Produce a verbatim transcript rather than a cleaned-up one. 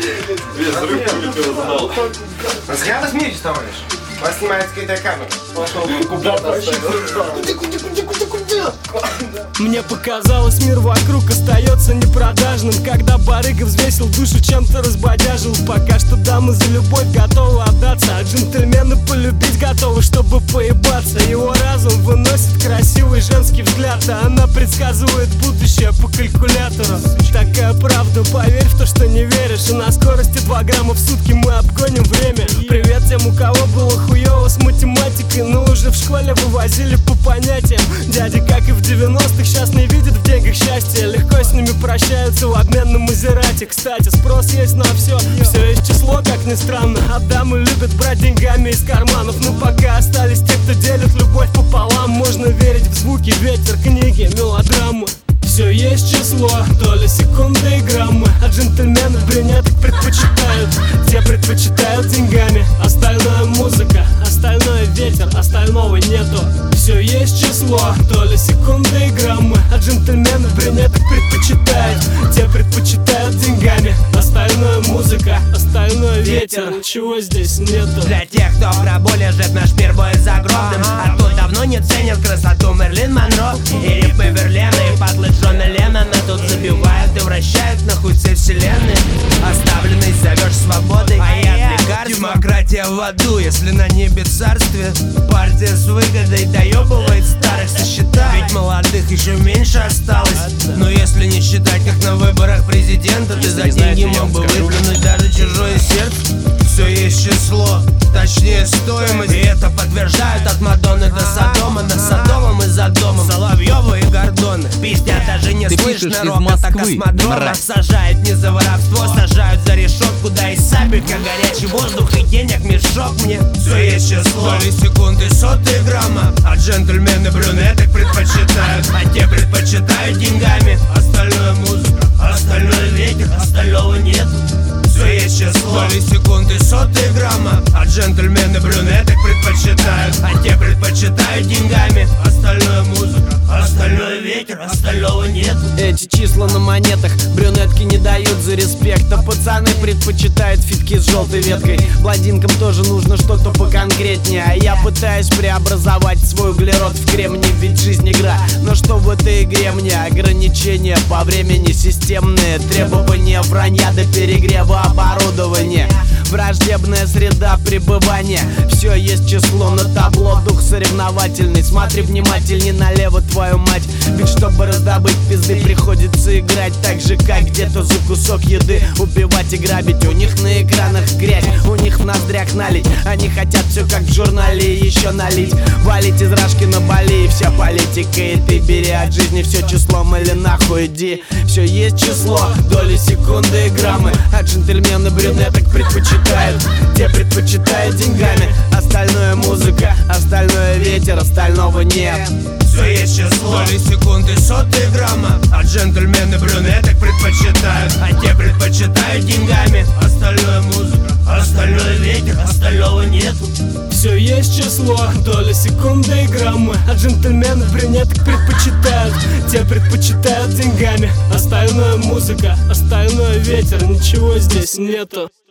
Без рук вылетел из зала. Зря вы смеетесь, товарищ. Вас снимает скрытая камера. Пошел в купол. Мне показалось, мир вокруг остается непродажным, когда барыга взвесил душу, чем-то разбодяжил. Пока что дамы за любовь готовы отдаться, а джентльмены полюбить готовы, чтобы поебаться. Его разум выносит красивый женский взгляд, а она предсказывает будущее по калькулятору. Такая правда, поверь в то, что не веришь, и на скорости два грамма в сутки мы обгоним время. Привет тем, у кого было хуёво с математикой, но уже в школе вывозили по понятиям. Дяди, как и в девяностых, сейчас не видят в деньгах счастья, легко с ними прощаются в обмен на Мазерати. Кстати, спрос есть на все, все есть число, как ни странно. А дамы любят брать деньгами из карманов, но пока остались те, кто делит любовь пополам. Можно верить в звуки, ветер, книги, мелодрамы. Все есть число, доля секунды и граммы, а джентльмены брюнеток предпочитают. Те предпочитают деньгами, остальное музыка, остальное ветер, остального нету. Все есть число, доля секунды и граммы, а джентльмены брюнеток предпочитают. Те предпочитают деньгами, остальное музыка, остальное ветер, ничего здесь нету. Для тех, кто в гробу лежит, наш мир будет загробным. А кто давно не ценит красоту Мерлин Монро и рифмы Верлена, и подлый Джона Леннона. Тут забивают и вращают нахуй все вселенные. Оставленный зовешь свободой, а я лекарств. Демократия в аду, если на небе царствие. Партия с выгодой доебывает старых со счета. Ведь молодых еще меньше осталось. Но если не считать, как на выборах президента, ты за деньги мог бы выплюнуть даже чужое сердце. Все есть число, точнее стоимость, и это подтверждают от Мадонны до Содома. На Содомом и за домом Соловьева и Гордона. Пиздят, даже не слышно рока, космодрома. Сажают не за воровство, сажают за решетку. Да и сабелька, горячий воздух и денег мешок мне. Все есть число, доли секунды, сотые грамма, а джентльмены брюнеток предпочитают. А те предпочитают деньгами, остальное музыка, остальное ветер, остального нету. Все есть число, доли секунды, сотые грамма, а джентльмены брюнеток предпочитают. А те предпочитают деньгами, остальное музыка, остальное ветер, остального нету. Эти числа на монетах брюнетки не дают за респект, а пацаны предпочитают фитки с желтой веткой. Блондинкам тоже нужно что-то поконкретнее, а я пытаюсь преобразовать свой углерод в кремний, ведь жизнь игра. Но что в этой игре мне? Ограничения по времени системные, требования вранья до перегрева оборудования, враждебная среда пребывания. Все есть число на табло, дух соревновательный. Смотри внимательней налево, твою мать, ведь чтобы раздобыть пизды, приходится играть так же, как где-то за кусок еды. Убивать и грабить, у них на экранах грязь, у них в ноздрях налить. Они хотят все как в журнале и еще налить. Валить из рашки на Бали, и вся политика. И ты бери от жизни все числом или нахуй иди. Все есть число, доли секунды и граммы, а джентльмены брюнеток предпочитают. Те предпочитают деньгами, остальное музыка, остальное ветер, остального нет. Все есть число, доли секунды, сотые грамма, а джентльмены брюнеток предпочитают. А те предпочитают деньгами, остальное музыка, остальное ветер, остального нету. Все есть число, доля секунды и граммы, а джентльмены брюнеток предпочитают. Те предпочитают деньгами, остальное музыка, остальное ветер, ничего здесь нету.